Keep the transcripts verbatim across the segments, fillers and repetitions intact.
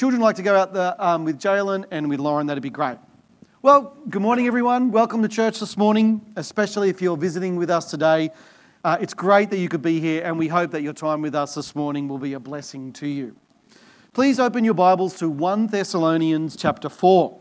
Children like to go out there um, with Jalen and with Lauren, that'd be great. Well, good morning everyone. Welcome to church this morning, especially if you're visiting with us today. Uh, it's great that you could be here, and we hope that your time with us this morning will be a blessing to you. Please open your Bibles to First Thessalonians chapter four.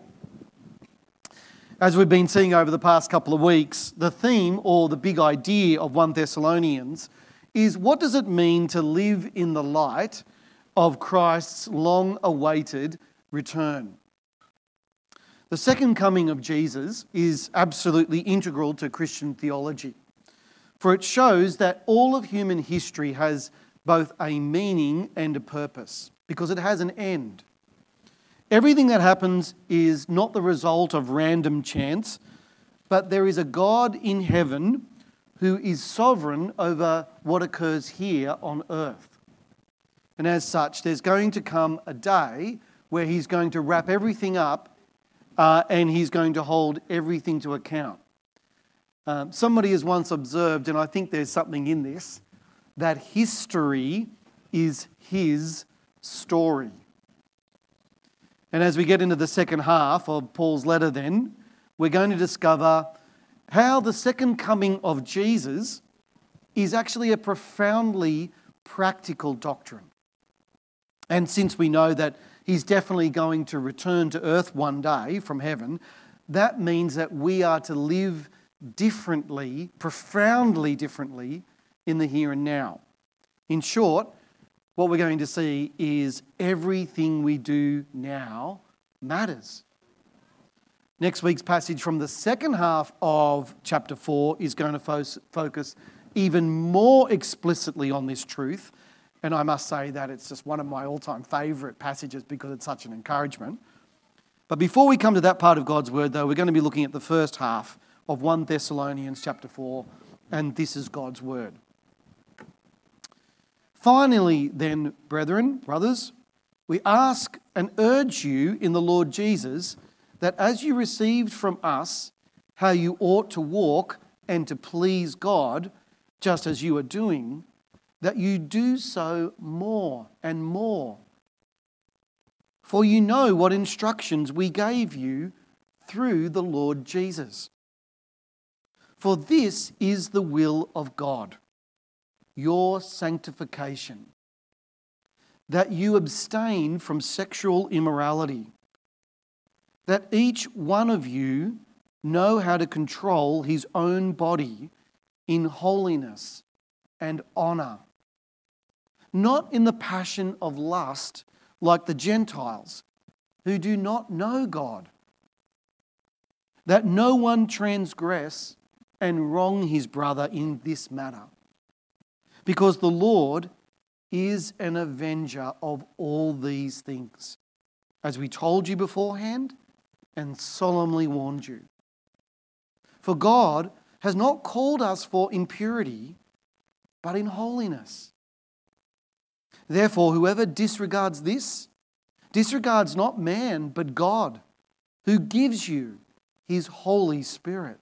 As we've been seeing over the past couple of weeks, the theme or the big idea of First Thessalonians is, what does it mean to live in the light of Christ's long-awaited return? The second coming of Jesus is absolutely integral to Christian theology, for it shows that all of human history has both a meaning and a purpose, because it has an end. Everything that happens is not the result of random chance, but there is a God in heaven who is sovereign over what occurs here on earth. And as such, there's going to come a day where he's going to wrap everything up uh, and he's going to hold everything to account. Um, somebody has once observed, and I think there's something in this, that history is his story. And as we get into the second half of Paul's letter then, we're going to discover how the second coming of Jesus is actually a profoundly practical doctrine. And since we know that he's definitely going to return to earth one day from heaven, that means that we are to live differently, profoundly differently in the here and now. In short, what we're going to see is everything we do now matters. Next week's passage from the second half of chapter four is going to fo- focus even more explicitly on this truth. And I must say that it's just one of my all-time favourite passages because it's such an encouragement. But before we come to that part of God's word, though, we're going to be looking at the first half of First Thessalonians chapter four, and this is God's word. Finally, then, brethren, brothers, we ask and urge you in the Lord Jesus that as you received from us how you ought to walk and to please God, just as you are doing, that you do so more and more. For you know what instructions we gave you through the Lord Jesus. For this is the will of God, your sanctification, that you abstain from sexual immorality, that each one of you know how to control his own body in holiness and honour, not in the passion of lust like the Gentiles who do not know God, that no one transgress and wrong his brother in this matter, because the Lord is an avenger of all these things, as we told you beforehand and solemnly warned you. For God has not called us for impurity, but in holiness. Therefore, whoever disregards this, disregards not man, but God, who gives you his Holy Spirit.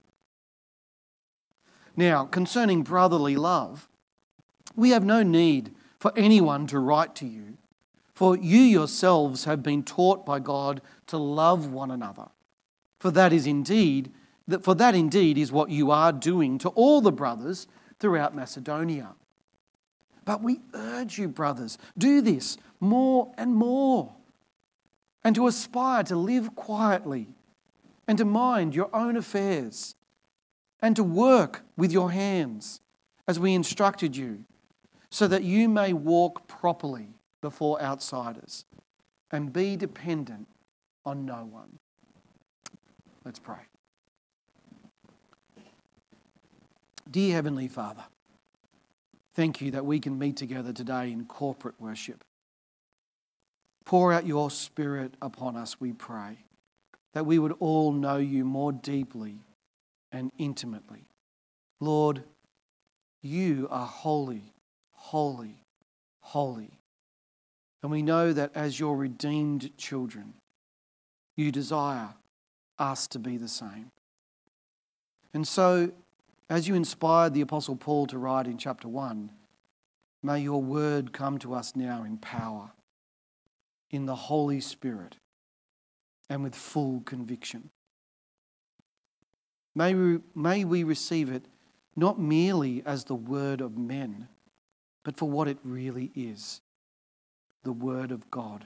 Now, concerning brotherly love, we have no need for anyone to write to you, for you yourselves have been taught by God to love one another. For that is indeed, for that indeed is what you are doing to all the brothers throughout Macedonia. But we urge you, brothers, do this more and more, and to aspire to live quietly, and to mind your own affairs, and to work with your hands, as we instructed you, so that you may walk properly before outsiders and be dependent on no one. Let's pray. Dear Heavenly Father, thank you that we can meet together today in corporate worship. Pour out your Spirit upon us, we pray, that we would all know you more deeply and intimately. Lord, you are holy, holy, holy. And we know that as your redeemed children, you desire us to be the same. And so, as you inspired the Apostle Paul to write in chapter one, may your word come to us now in power. in the Holy Spirit and with full conviction. May we, may we receive it not merely as the word of men, but for what it really is, the word of God.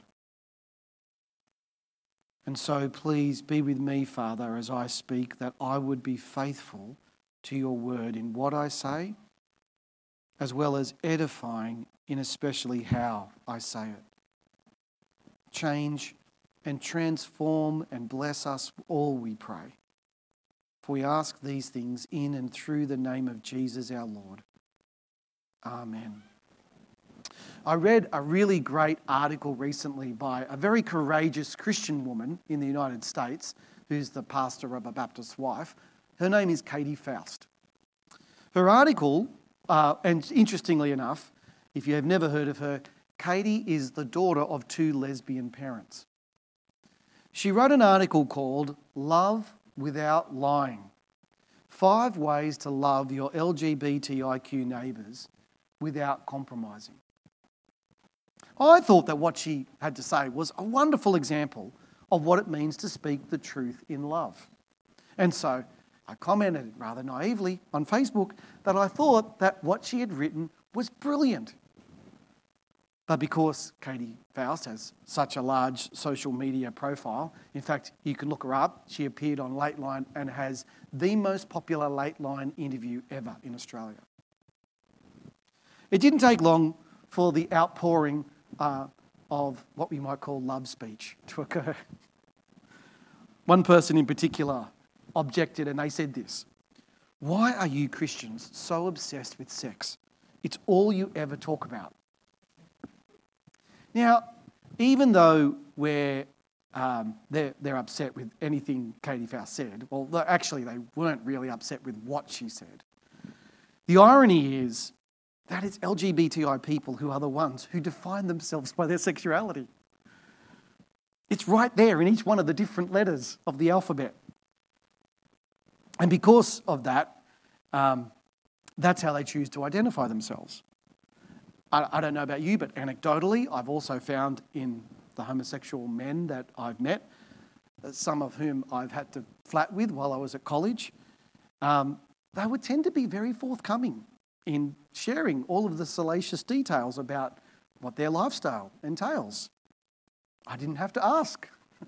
And so please be with me, Father, as I speak, that I would be faithful to your word in what I say, as well as edifying in especially how I say it. Change and transform and bless us all, we pray. For we ask these things in and through the name of Jesus our Lord. Amen. I read a really great article recently by a very courageous Christian woman in the United States who's the pastor of a Baptist wife. Her name is Katie Faust. Her article, uh, and interestingly enough, if you have never heard of her, Katie is the daughter of two lesbian parents. She wrote an article called Love Without Lying. Five ways to love your L G B T I Q neighbours without compromising. I thought that what she had to say was a wonderful example of what it means to speak the truth in love. And so I commented rather naively on Facebook that I thought that what she had written was brilliant. But because Katie Faust has such a large social media profile, in fact, you can look her up, she appeared on Lateline and has the most popular Lateline interview ever in Australia. It didn't take long for the outpouring uh, of what we might call love speech to occur. One person in particular objected and they said this: "Why are you Christians so obsessed with sex? It's all you ever talk about." Now, even though we're, um, they're, they're upset with anything Katie Faust said, well, actually they weren't really upset with what she said. The irony is that it's L G B T I people who are the ones who define themselves by their sexuality. It's right there in each one of the different letters of the alphabet. And because of that, um, that's how they choose to identify themselves. I, I don't know about you, but anecdotally, I've also found in the homosexual men that I've met, some of whom I've had to flat with while I was at college, um, they would tend to be very forthcoming in sharing all of the salacious details about what their lifestyle entails. I didn't have to ask.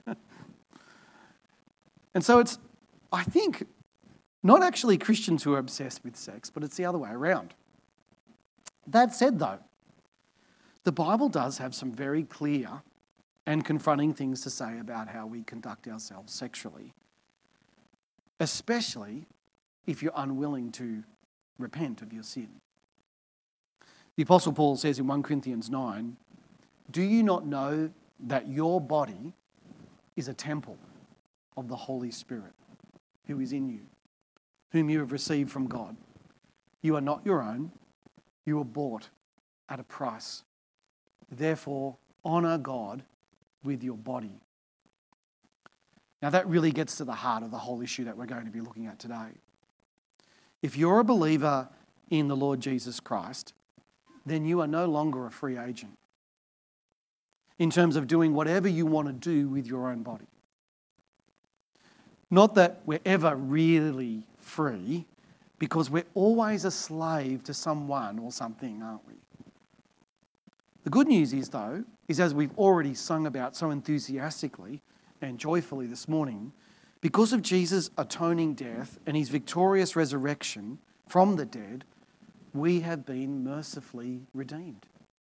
And so it's, I think, not actually Christians who are obsessed with sex, but it's the other way around. That said, though, the Bible does have some very clear and confronting things to say about how we conduct ourselves sexually, especially if you're unwilling to repent of your sin. The Apostle Paul says in First Corinthians nine, "Do you not know that your body is a temple of the Holy Spirit who is in you, whom you have received from God? You are not your own, you were bought at a price. Therefore, honour God with your body." Now that really gets to the heart of the whole issue that we're going to be looking at today. If you're a believer in the Lord Jesus Christ, then you are no longer a free agent in terms of doing whatever you want to do with your own body. Not that we're ever really free, because we're always a slave to someone or something, aren't we? The good news is, though, is as we've already sung about so enthusiastically and joyfully this morning, because of Jesus' atoning death and his victorious resurrection from the dead, we have been mercifully redeemed.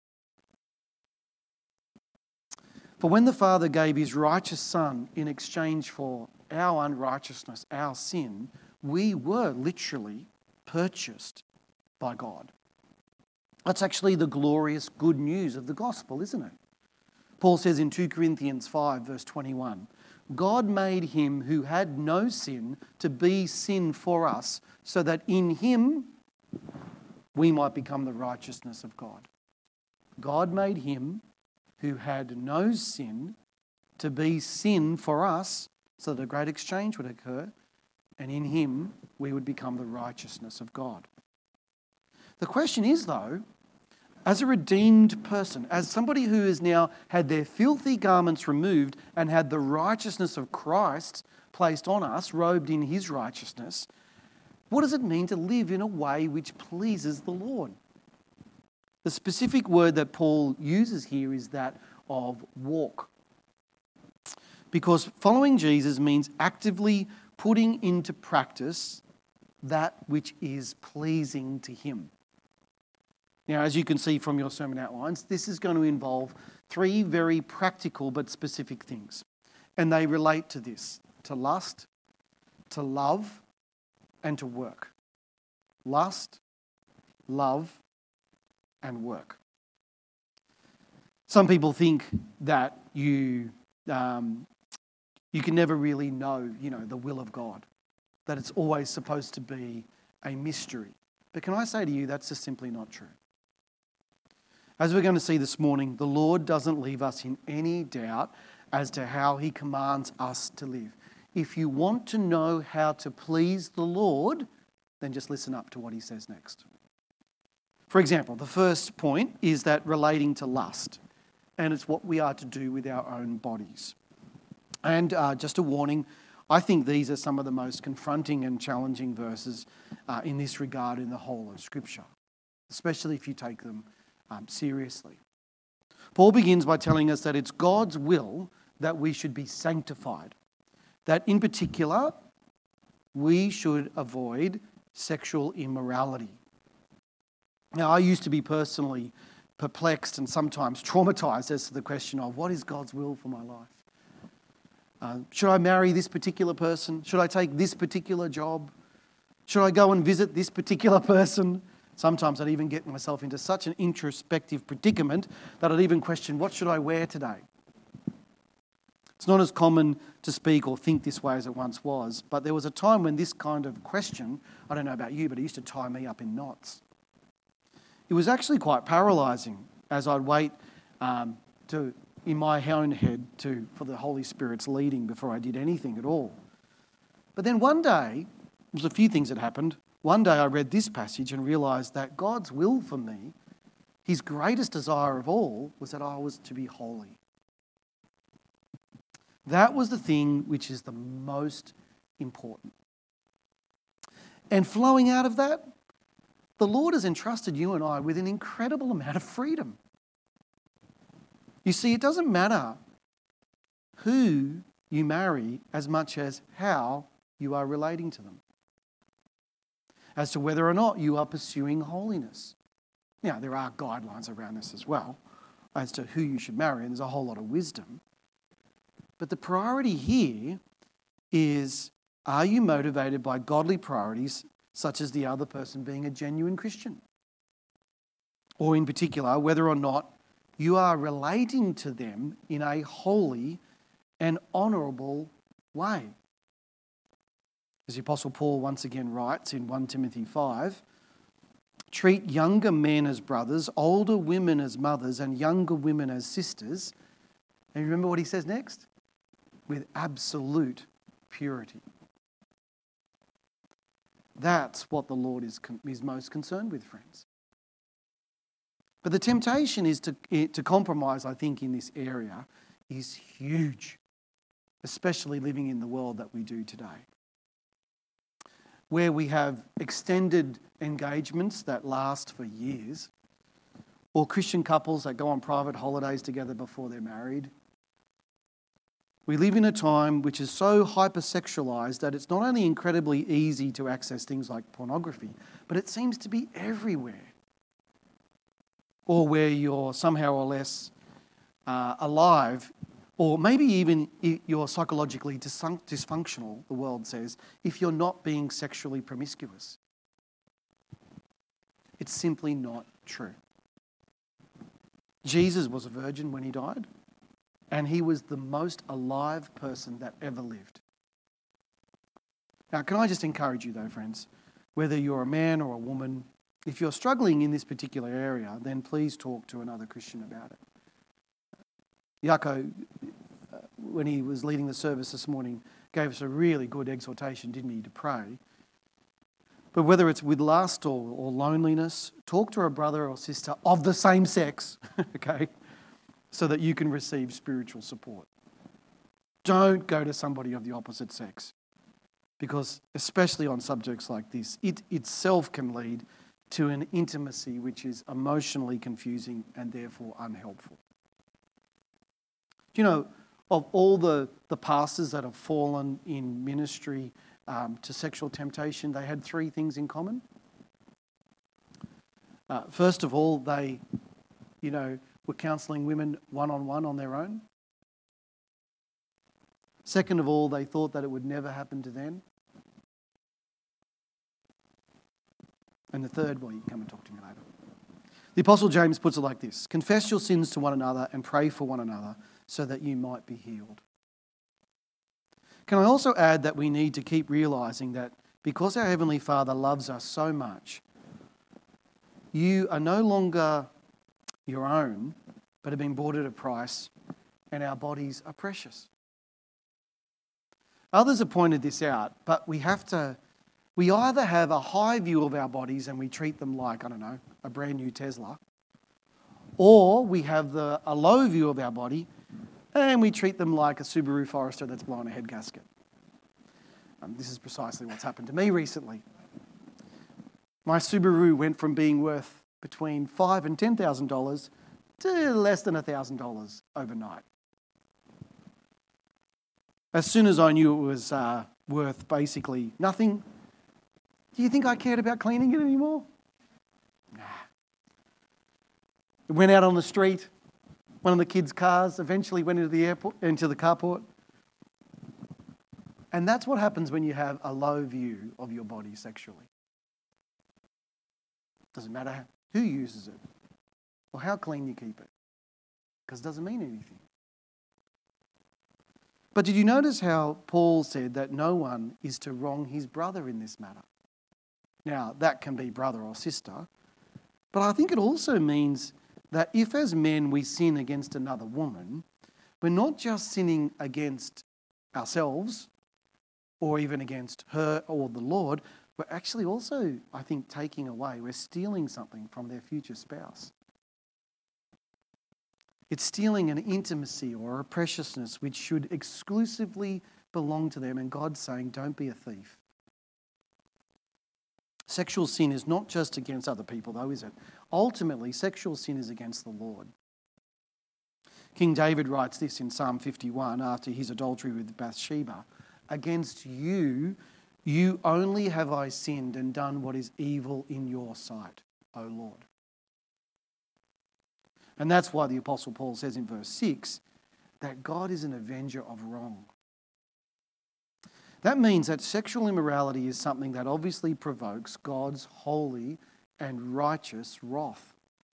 For when the Father gave his righteous Son in exchange for our unrighteousness, our sin, we were literally purchased by God. That's actually the glorious good news of the gospel, isn't it? Paul says in Second Corinthians five, verse twenty-one, "God made him who had no sin to be sin for us, so that in him we might become the righteousness of God." God made him who had no sin to be sin for us, so that a great exchange would occur, and in him we would become the righteousness of God. The question is, though, as a redeemed person, as somebody who has now had their filthy garments removed and had the righteousness of Christ placed on us, robed in his righteousness, what does it mean to live in a way which pleases the Lord? The specific word that Paul uses here is that of walk. Because following Jesus means actively putting into practice that which is pleasing to him. Now, as you can see from your sermon outlines, this is going to involve three very practical but specific things. And they relate to this, to lust, to love, and to work. Lust, love, and work. Some people think that you um, you can never really know, you know, the will of God, that it's always supposed to be a mystery. But can I say to you, that's just simply not true. As we're going to see this morning, the Lord doesn't leave us in any doubt as to how he commands us to live. If you want to know how to please the Lord, then just listen up to what he says next. For example, the first point is that relating to lust, and it's what we are to do with our own bodies. And uh, just a warning, I think these are some of the most confronting and challenging verses uh, in this regard in the whole of Scripture, especially if you take them um, seriously. Paul begins by telling us that it's God's will that we should be sanctified, that in particular, we should avoid sexual immorality. Now, I used to be personally perplexed and sometimes traumatized as to the question of what is God's will for my life? Uh, should I marry this particular person? Should I take this particular job? Should I go and visit this particular person? Sometimes I'd even get myself into such an introspective predicament that I'd even question, what should I wear today? It's not as common to speak or think this way as it once was, but there was a time when this kind of question, I don't know about you, but it used to tie me up in knots. It was actually quite paralysing as I'd wait um, to, in my own head to, for the Holy Spirit's leading before I did anything at all. But then one day, there was a few things that happened. One day I read this passage and realised that God's will for me, his greatest desire of all, was that I was to be holy. That was the thing which is the most important. And flowing out of that, the Lord has entrusted you and I with an incredible amount of freedom. You see, it doesn't matter who you marry as much as how you are relating to them, as to whether or not you are pursuing holiness. Now, there are guidelines around this as well as to who you should marry, and there's a whole lot of wisdom. But the priority here is, are you motivated by godly priorities such as the other person being a genuine Christian? Or in particular, whether or not you are relating to them in a holy and honourable way. As the Apostle Paul once again writes in First Timothy five, treat younger men as brothers, older women as mothers, and younger women as sisters. And remember what he says next? With absolute purity. That's what the Lord is, is most concerned with, friends. But the temptation is to, to compromise, I think, in this area is huge, especially living in the world that we do today, where we have extended engagements that last for years, or Christian couples that go on private holidays together before they're married. We live in a time which is so hypersexualized that it's not only incredibly easy to access things like pornography, but it seems to be everywhere. Or where you're somehow or less uh, alive, or maybe even you're psychologically dysfunctional, the world says, if you're not being sexually promiscuous. It's simply not true. Jesus was a virgin when he died, and he was the most alive person that ever lived. Now, can I just encourage you though, friends, whether you're a man or a woman, if you're struggling in this particular area, then please talk to another Christian about it. Yako, uh, when he was leading the service this morning, gave us a really good exhortation, didn't he, to pray. But whether it's with lust or, or loneliness, talk to a brother or sister of the same sex, okay, so that you can receive spiritual support. Don't go to somebody of the opposite sex, because especially on subjects like this, it itself can lead to an intimacy which is emotionally confusing and therefore unhelpful. Do you know, of all the, the pastors that have fallen in ministry um, to sexual temptation, they had three things in common. Uh, first of all, they, you know, were counselling women one-on-one on their own. Second of all, they thought that it would never happen to them. And the third, well, you can come and talk to me later. The Apostle James puts it like this: confess your sins to one another and pray for one another so that you might be healed. Can I also add that we need to keep realising that because our Heavenly Father loves us so much, you are no longer your own, but have been bought at a price, and our bodies are precious. Others have pointed this out, but we have to, we either have a high view of our bodies and we treat them like, I don't know, a brand new Tesla, or we have the, a low view of our body and we treat them like a Subaru Forester that's blown a head gasket. Um, this is precisely what's happened to me recently. My Subaru went from being worth between five thousand dollars and ten thousand dollars to less than one thousand dollars overnight. As soon as I knew it was uh, worth basically nothing, do you think I cared about cleaning it anymore? Nah. It went out on the street. One of the kids' cars eventually went into the airport, into the carport. And that's what happens when you have a low view of your body sexually. Doesn't matter who uses it or how clean you keep it, because it doesn't mean anything. But did you notice how Paul said that no one is to wrong his brother in this matter? Now, that can be brother or sister, but I think it also means that if as men we sin against another woman, we're not just sinning against ourselves or even against her or the Lord, we're actually also, I think, taking away, we're stealing something from their future spouse. It's stealing an intimacy or a preciousness which should exclusively belong to them, and God's saying, don't be a thief. Sexual sin is not just against other people, though, is it? Ultimately, sexual sin is against the Lord. King David writes this in Psalm fifty-one after his adultery with Bathsheba: against you, you only have I sinned and done what is evil in your sight, O Lord. And that's why the Apostle Paul says in verse six that God is an avenger of wrong. That means that sexual immorality is something that obviously provokes God's holy and righteous wrath.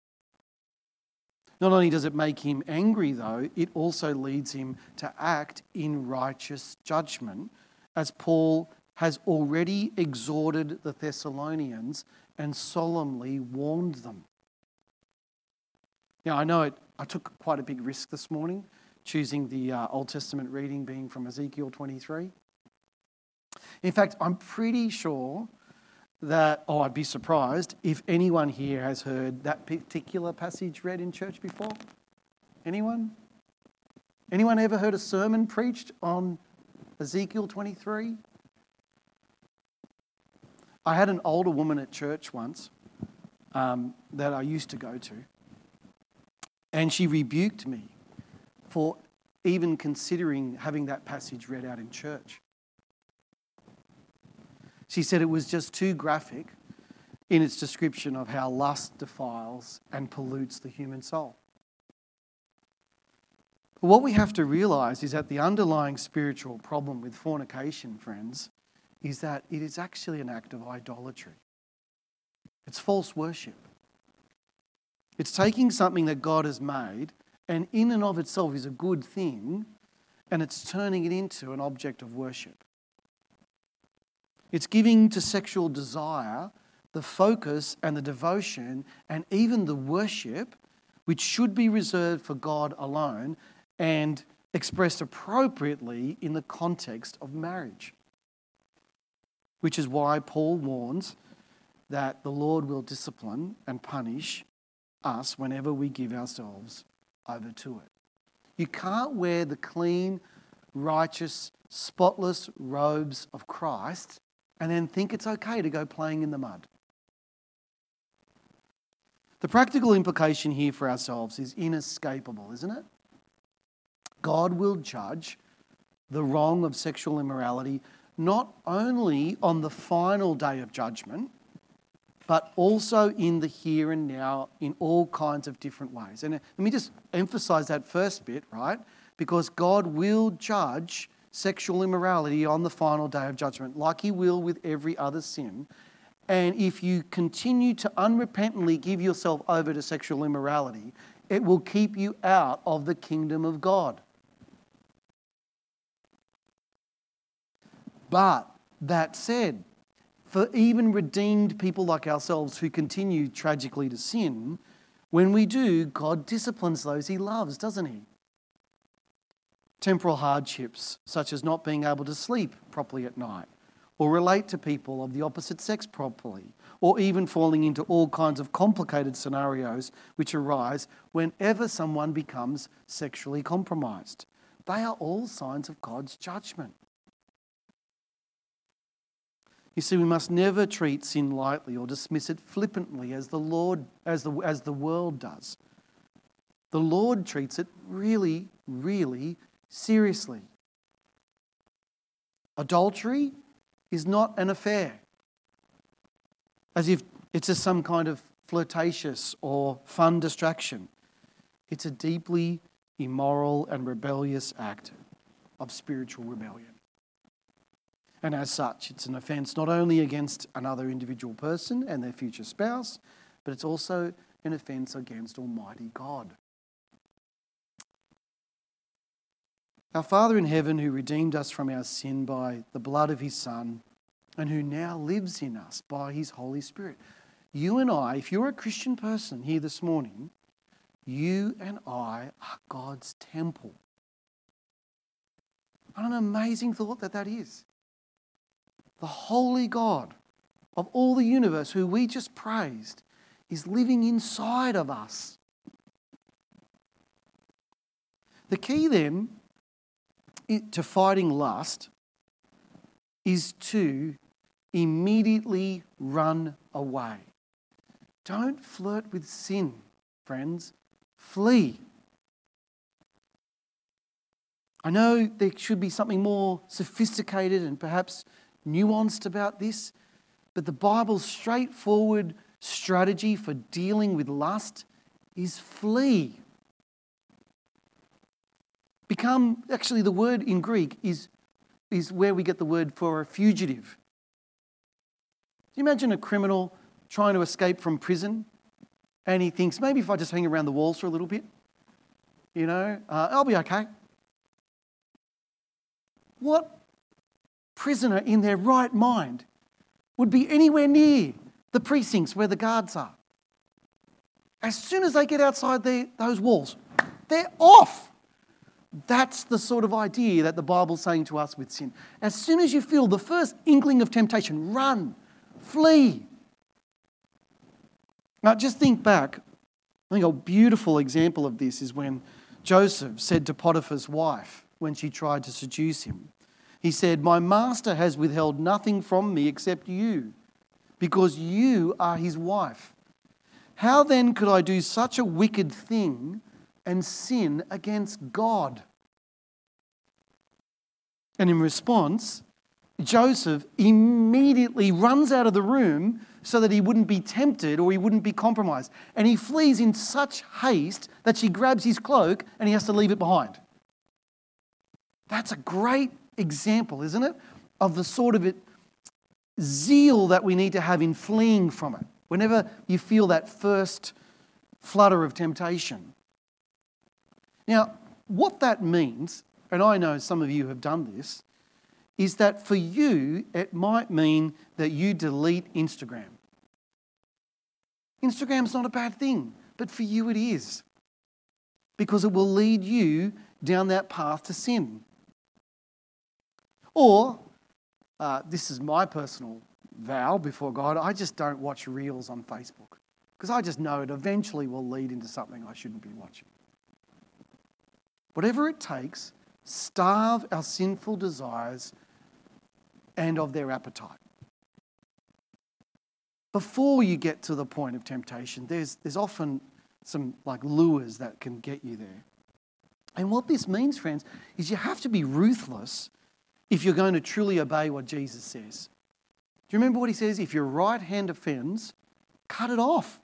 Not only does it make him angry, though, it also leads him to act in righteous judgment, as Paul has already exhorted the Thessalonians and solemnly warned them. Now, I know it, I took quite a big risk this morning, choosing the uh, Old Testament reading being from Ezekiel twenty-three. In fact, I'm pretty sure that, oh, I'd be surprised if anyone here has heard that particular passage read in church before. Anyone? Anyone ever heard a sermon preached on Ezekiel twenty-three? I had an older woman at church once um, that I used to go to, and she rebuked me for even considering having that passage read out in church. She said it was just too graphic in its description of how lust defiles and pollutes the human soul. But what we have to realise is that the underlying spiritual problem with fornication, friends, is that it is actually an act of idolatry. It's false worship. It's taking something that God has made and in and of itself is a good thing, and it's turning it into an object of worship. It's giving to sexual desire the focus and the devotion and even the worship which should be reserved for God alone and expressed appropriately in the context of marriage. which is why Paul warns that the Lord will discipline and punish us whenever we give ourselves over to it. You can't wear the clean, righteous, spotless robes of Christ and then think it's okay to go playing in the mud. The practical implication here for ourselves is inescapable, isn't it? God will judge the wrong of sexual immorality not only on the final day of judgment, but also in the here and now in all kinds of different ways. And let me just emphasize that first bit, right? Because God will judge sexual immorality on the final day of judgment, like he will with every other sin. And if you continue to unrepentantly give yourself over to sexual immorality, it will keep you out of the kingdom of God. But that said, for even redeemed people like ourselves who continue tragically to sin, when we do, God disciplines those he loves, doesn't he? Temporal hardships, such as not being able to sleep properly at night, or relate to people of the opposite sex properly, or even falling into all kinds of complicated scenarios which arise whenever someone becomes sexually compromised. They are all signs of God's judgment. You see, we must never treat sin lightly or dismiss it flippantly as the Lord, as the, as the world does. The Lord treats it really, really seriously. Adultery is not an affair, as if it's just some kind of flirtatious or fun distraction. It's a deeply immoral and rebellious act of spiritual rebellion. And as such, it's an offence not only against another individual person and their future spouse, but it's also an offence against Almighty God. Our Father in heaven, who redeemed us from our sin by the blood of his Son, and who now lives in us by his Holy Spirit. You and I, if you're a Christian person here this morning, you and I are God's temple. What an amazing thought that that is. The holy God of all the universe, who we just praised, is living inside of us. The key then to fighting lust is to immediately run away. Don't flirt with sin, friends. Flee. I know there should be something more sophisticated and perhaps nuanced about this, but the Bible's straightforward strategy for dealing with lust is flee. Become, actually the word in Greek is, is where we get the word for a fugitive. Can you imagine a criminal trying to escape from prison and he thinks, maybe if I just hang around the walls for a little bit, you know, uh, I'll be okay. What prisoner in their right mind would be anywhere near the precincts where the guards are? As soon as they get outside their, those walls, they're off. That's the sort of idea that the Bible's saying to us with sin. As soon as you feel the first inkling of temptation, run, flee. Now just think back. I think a beautiful example of this is when Joseph said to Potiphar's wife when she tried to seduce him, he said, "My master has withheld nothing from me except you, because you are his wife. How then could I do such a wicked thing and sin against God?" And in response, Joseph immediately runs out of the room so that he wouldn't be tempted or he wouldn't be compromised. And he flees in such haste that she grabs his cloak and he has to leave it behind. That's a great example, isn't it, of the sort of it, zeal that we need to have in fleeing from it. Whenever you feel that first flutter of temptation. Now, what that means, and I know some of you have done this, is that for you, it might mean that you delete Instagram. Instagram's not a bad thing, but for you it is. Because it will lead you down that path to sin. Or uh, this is my personal vow before God, I just don't watch reels on Facebook because I just know it eventually will lead into something I shouldn't be watching. Whatever it takes, starve our sinful desires and of their appetite. Before you get to the point of temptation, there's, there's often some like lures that can get you there. And what this means, friends, is you have to be ruthless if you're going to truly obey what Jesus says. Do you remember what he says? If your right hand offends, cut it off.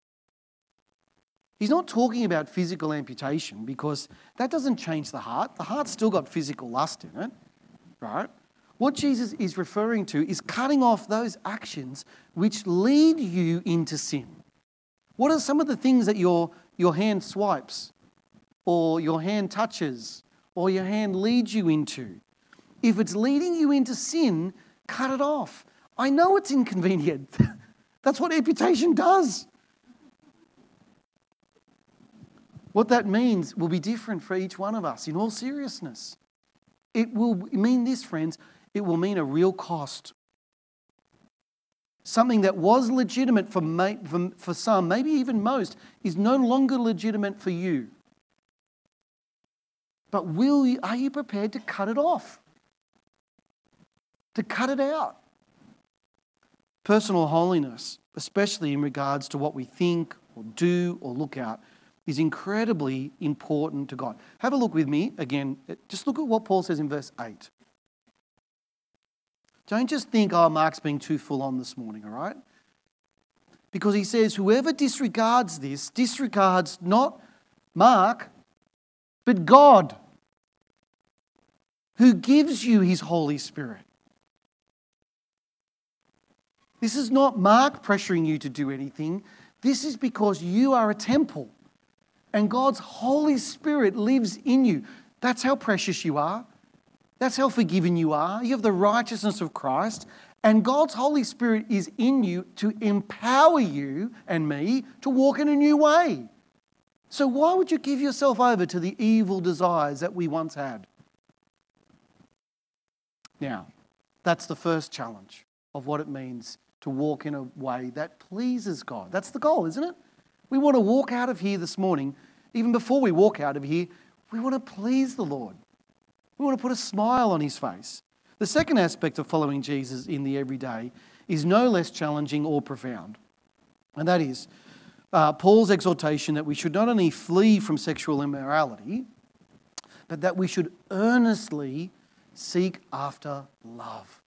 He's not talking about physical amputation because that doesn't change the heart. The heart's still got physical lust in it, right? What Jesus is referring to is cutting off those actions which lead you into sin. What are some of the things that your, your hand swipes or your hand touches or your hand leads you into? If it's leading you into sin, cut it off. I know it's inconvenient. That's what amputation does. What that means will be different for each one of us in all seriousness. It will mean this, friends, it will mean a real cost. Something that was legitimate for, for, for some, maybe even most, is no longer legitimate for you. But will you, are you prepared to cut it off? To cut it out? Personal holiness, especially in regards to what we think or do or look at, is incredibly important to God. Have a look with me again. Just look at what Paul says in verse eight. Don't just think, oh, Mark's being too full on this morning, all right? Because he says, whoever disregards this, disregards not Mark, but God, who gives you his Holy Spirit. This is not Mark pressuring you to do anything. This is because you are a temple and God's Holy Spirit lives in you. That's how precious you are. That's how forgiven you are. You have the righteousness of Christ, and God's Holy Spirit is in you to empower you and me to walk in a new way. So why would you give yourself over to the evil desires that we once had? Now, that's the first challenge of what it means to walk in a way that pleases God. That's the goal, isn't it? We want to walk out of here this morning. Even before we walk out of here, we want to please the Lord. We want to put a smile on his face. The second aspect of following Jesus in the everyday is no less challenging or profound. And that is uh, Paul's exhortation that we should not only flee from sexual immorality, but that we should earnestly seek after love.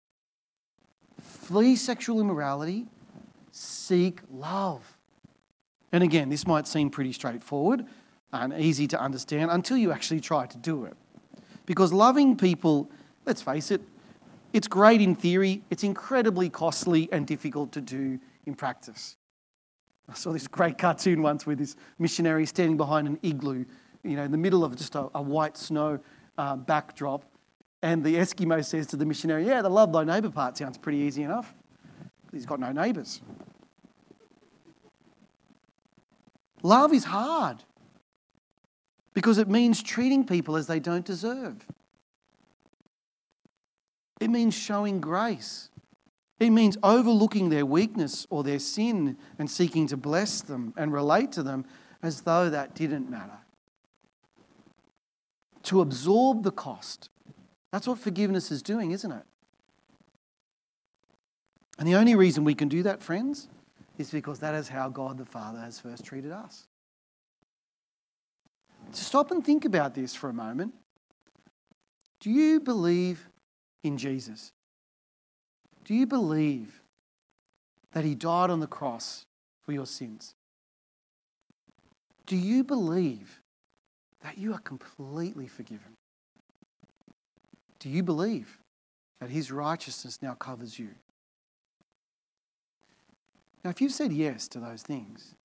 Flee sexual immorality, seek love. And again, this might seem pretty straightforward and easy to understand until you actually try to do it. Because loving people, let's face it, it's great in theory, it's incredibly costly and difficult to do in practice. I saw this great cartoon once with this missionary standing behind an igloo, you know, in the middle of just a, a white snow uh, backdrop. And the Eskimo says to the missionary, yeah, the love thy neighbour part sounds pretty easy enough. He's got no neighbours. Love is hard because it means treating people as they don't deserve. It means showing grace. It means overlooking their weakness or their sin and seeking to bless them and relate to them as though that didn't matter. To absorb the cost. That's what forgiveness is doing, isn't it? And the only reason we can do that, friends, is because that is how God the Father has first treated us. Stop and think about this for a moment. Do you believe in Jesus? Do you believe that he died on the cross for your sins? Do you believe that you are completely forgiven? Do you believe that his righteousness now covers you? Now, if you've said yes to those things,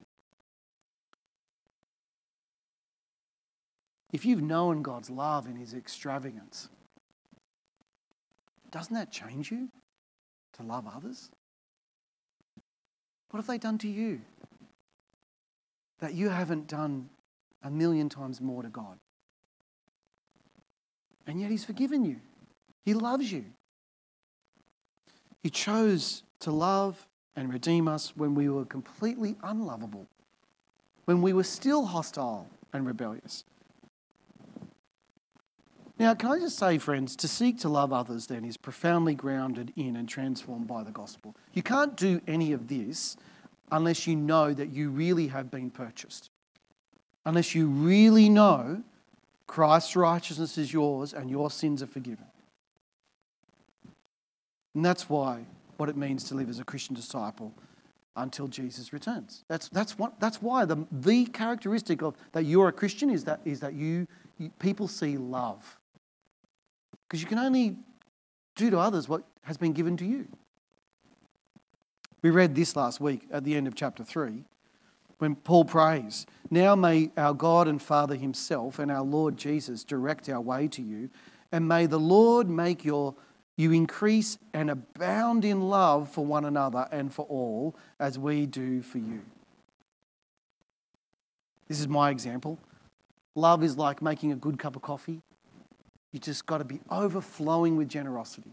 if you've known God's love and his extravagance, doesn't that change you to love others? What have they done to you that you haven't done a million times more to God? And yet he's forgiven you. He loves you. He chose to love and redeem us when we were completely unlovable, when we were still hostile and rebellious. Now, can I just say, friends, to seek to love others then is profoundly grounded in and transformed by the gospel. You can't do any of this unless you know that you really have been purchased. Unless you really know Christ's righteousness is yours and your sins are forgiven. And that's why, what it means to live as a Christian disciple until Jesus returns. That's that's what that's why the the characteristic of that you're a Christian is that is that you, you people see love. Because you can only do to others what has been given to you. We read this last week at the end of chapter three, when Paul prays, "Now may our God and Father himself and our Lord Jesus direct our way to you, and may the Lord make your you increase and abound in love for one another and for all, as we do for you." This is my example. Love is like making a good cup of coffee. You just got to be overflowing with generosity.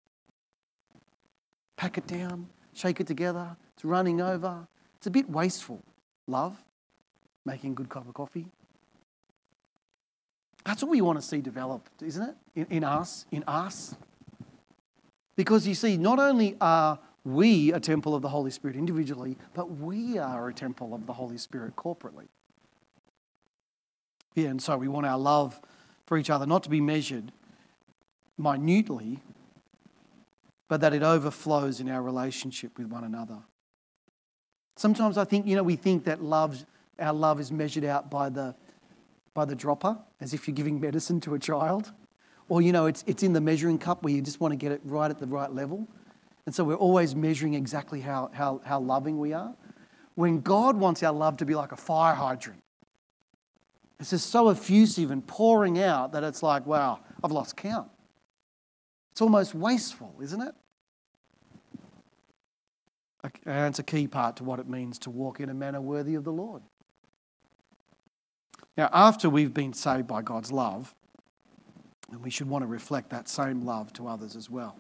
Pack it down, shake it together, it's running over. It's a bit wasteful. Love, making a good cup of coffee. That's what we want to see developed, isn't it? In, in us, in us. Because you see, not only are we a temple of the Holy Spirit individually, but we are a temple of the Holy Spirit corporately. Yeah, and so we want our love for each other not to be measured minutely, but that it overflows in our relationship with one another. Sometimes I think, you know, we think that love, our love is measured out by the by the dropper, as if you're giving medicine to a child. Or, you know, it's it's in the measuring cup where you just want to get it right at the right level. And so we're always measuring exactly how, how, how loving we are. When God wants our love to be like a fire hydrant. It's just so effusive and pouring out that it's like, wow, I've lost count. It's almost wasteful, isn't it? And it's a key part to what it means to walk in a manner worthy of the Lord. Now, after we've been saved by God's love, and we should want to reflect that same love to others as well.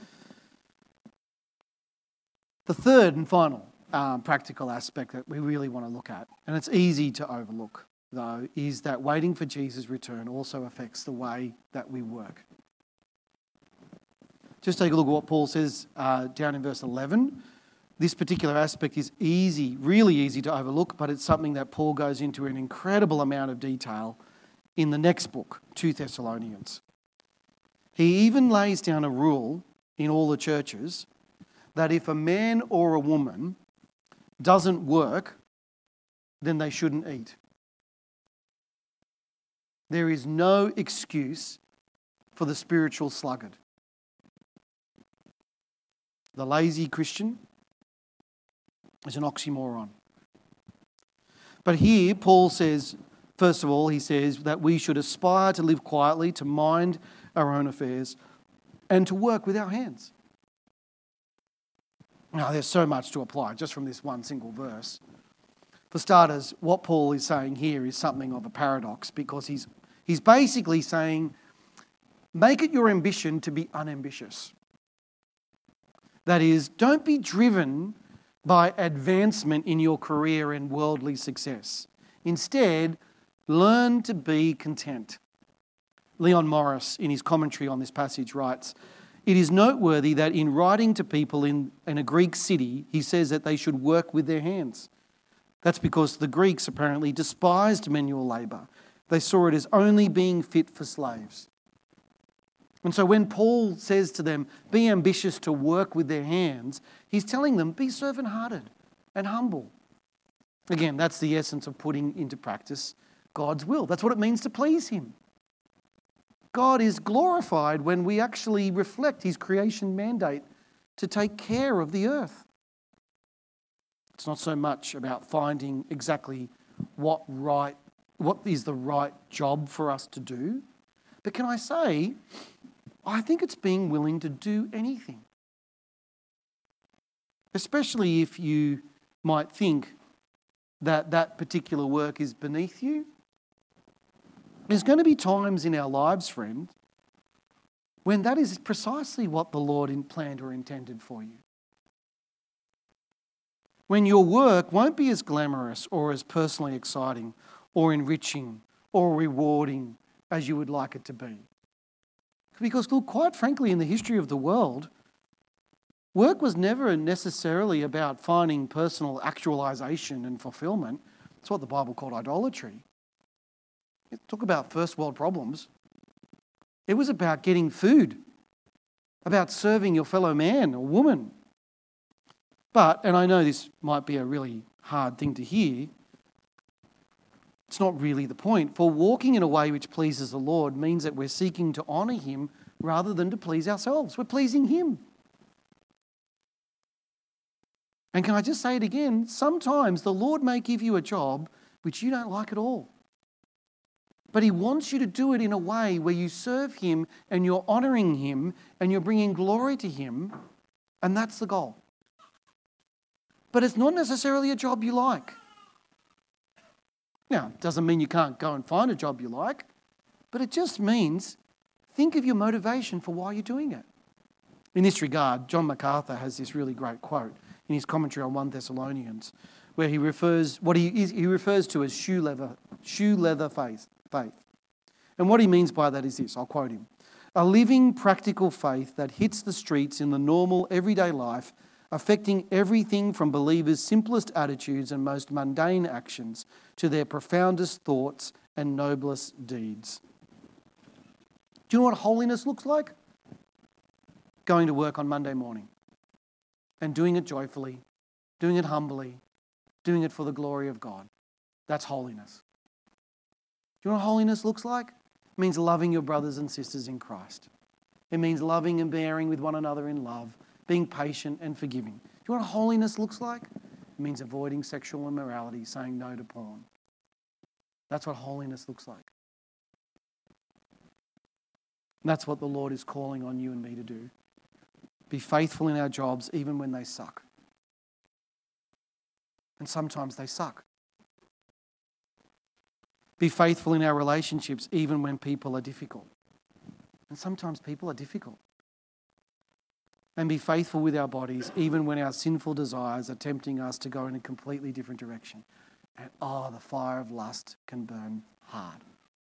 The third and final um, practical aspect that we really want to look at, and it's easy to overlook, though, is that waiting for Jesus' return also affects the way that we work. Just take a look at what Paul says uh, down in verse eleven. This particular aspect is easy, really easy to overlook, but it's something that Paul goes into an incredible amount of detail in the next book, Second Thessalonians. He even lays down a rule in all the churches that if a man or a woman doesn't work, then they shouldn't eat. There is no excuse for the spiritual sluggard. The lazy Christian is an oxymoron. But here, Paul says, first of all, he says that we should aspire to live quietly, to mind our own affairs, and to work with our hands. Now, there's so much to apply just from this one single verse. For starters, what Paul is saying here is something of a paradox, because he's he's basically saying, make it your ambition to be unambitious. That is, don't be driven by advancement in your career and worldly success. Instead, learn to be content. Leon Morris, in his commentary on this passage, writes, "It is noteworthy that in writing to people in, in a Greek city, he says that they should work with their hands. That's because the Greeks apparently despised manual labour. They saw it as only being fit for slaves. And so when Paul says to them, be ambitious to work with their hands, he's telling them, be servant-hearted and humble. Again, that's the essence of putting into practice God's will. That's what it means to please him. God is glorified when we actually reflect his creation mandate to take care of the earth. It's not so much about finding exactly what right, what is the right job for us to do. But can I say, I think it's being willing to do anything. Especially if you might think that that particular work is beneath you. There's going to be times in our lives, friend, when that is precisely what the Lord planned or intended for you. When your work won't be as glamorous or as personally exciting or enriching or rewarding as you would like it to be. Because, look, quite frankly, in the history of the world, work was never necessarily about finding personal actualization and fulfillment. It's what the Bible called idolatry. Talk about first world problems. It was about getting food, about serving your fellow man or woman. But, and I know this might be a really hard thing to hear, it's not really the point. For walking in a way which pleases the Lord means that we're seeking to honour Him rather than to please ourselves. We're pleasing Him. And can I just say it again? Sometimes the Lord may give you a job which you don't like at all. But He wants you to do it in a way where you serve Him and you're honouring Him and you're bringing glory to Him, and that's the goal. But it's not necessarily a job you like. Now, it doesn't mean you can't go and find a job you like, but it just means think of your motivation for why you're doing it. In this regard, John MacArthur has this really great quote in his commentary on First Thessalonians, where he refers what he he refers to as shoe leather shoe leather faith. Faith, and what he means by that is this. I'll quote him: "A living, practical faith that hits the streets in the normal, everyday life, affecting everything from believers' simplest attitudes and most mundane actions to their profoundest thoughts and noblest deeds." Do you know what holiness looks like? Going to work on Monday morning and doing it joyfully, doing it humbly, doing it for the glory of God. That's holiness. Do you know what holiness looks like? It means loving your brothers and sisters in Christ. It means loving and bearing with one another in love, being patient and forgiving. Do you know what holiness looks like? It means avoiding sexual immorality, saying no to porn. That's what holiness looks like. And that's what the Lord is calling on you and me to do. Be faithful in our jobs even when they suck. And sometimes they suck. Be faithful in our relationships even when people are difficult. And sometimes people are difficult. And be faithful with our bodies even when our sinful desires are tempting us to go in a completely different direction. And oh, the fire of lust can burn hard.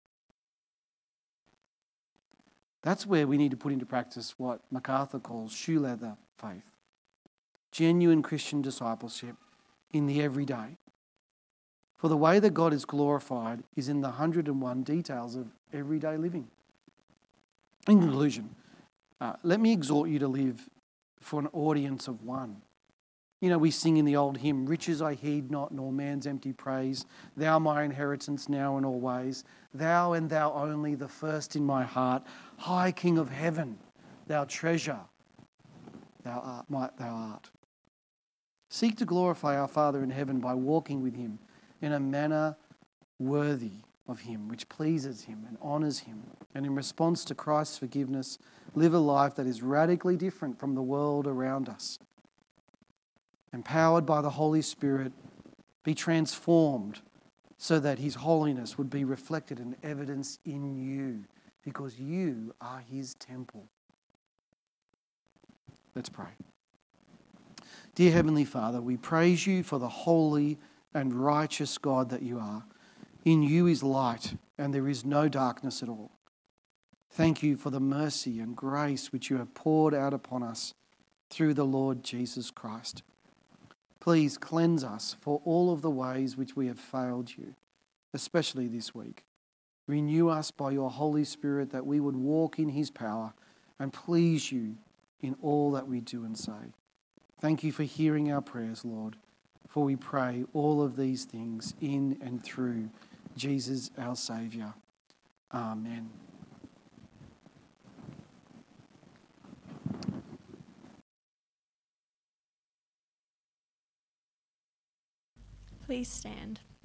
That's where we need to put into practice what MacArthur calls shoe leather faith. Genuine Christian discipleship in the everyday. For the way that God is glorified is in the hundred and one details of everyday living. In conclusion, uh, let me exhort you to live for an audience of one. You know, we sing in the old hymn, "Riches I heed not, nor man's empty praise. Thou my inheritance now and always. Thou and thou only, the first in my heart. High King of heaven, thou treasure, thou art, my, thou art." Seek to glorify our Father in heaven by walking with Him in a manner worthy of Him, which pleases Him and honours Him. And in response to Christ's forgiveness, live a life that is radically different from the world around us. Empowered by the Holy Spirit, be transformed so that His holiness would be reflected and evidenced in you, because you are His temple. Let's pray. Dear Heavenly Father, we praise You for the holy and righteous God that You are. In You is light, and there is no darkness at all. Thank You for the mercy and grace which You have poured out upon us through the Lord Jesus Christ. Please cleanse us for all of the ways which we have failed You, especially this week. Renew us by Your Holy Spirit that we would walk in His power and please You in all that we do and say. Thank You for hearing our prayers, Lord, for we pray all of these things in and through Jesus our Saviour. Amen. Please stand.